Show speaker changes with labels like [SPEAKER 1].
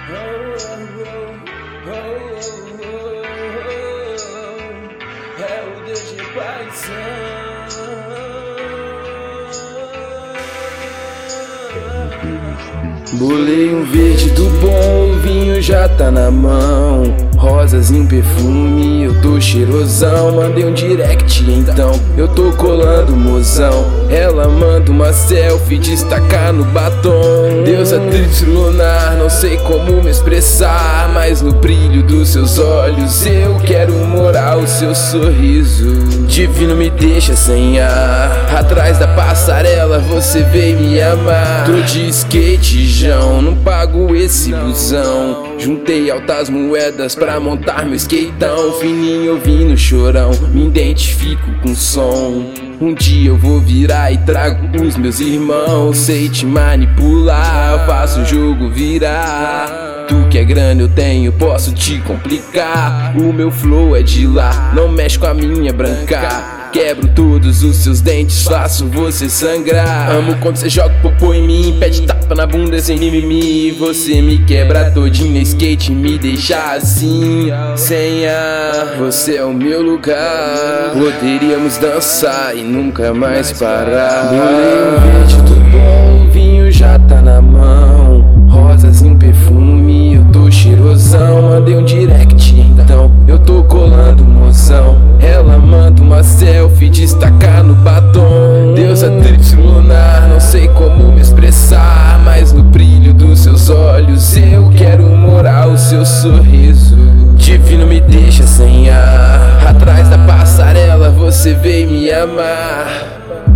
[SPEAKER 1] É o DG Paizão. Bolei um verde do bom, o vinho já tá na mão. Rosas em perfume, eu tô cheirosão. Mandei um direct então, eu tô colando mozão. Ela manda uma selfie, destacar no batom. Deusa tríplice lunar, não sei como me expressar, mas no brilho dos seus olhos eu quero morar o seu sorriso. Divino me deixa sem ar, atrás da passarela você veio me amar. Tô de skate, João, não pago esse busão. Juntei altas moedas pra montar meu skateão. Fininho ouvindo chorão, me identifico com som. Um dia eu vou virar e trago os meus irmãos. Sei te manipular, faço o jogo virar. Tu que é grande eu tenho, posso te complicar. O meu flow é de lá, não mexe com a minha branca. Quebro todos os seus dentes, faço você sangrar. Amo quando você joga popô em mim, pede tapa na bunda sem mimimi. Você me quebra todinho no skate, me deixa assim, sem ar. Você é o meu lugar, poderíamos dançar e nunca mais parar. Bolei um verde do bom, o vinho já tá na mão. Rosas em perfume, eu tô cheirosão. Mandei um direct então, eu tô colando mozão. Ela manda uma selfie, destacar no batom. Deusa tríplice lunar, não sei como me expressar, mas no brilho dos seus olhos eu quero morar o seu sorriso. Divino me deixa sem ar, atrás da passarela você veio me amar.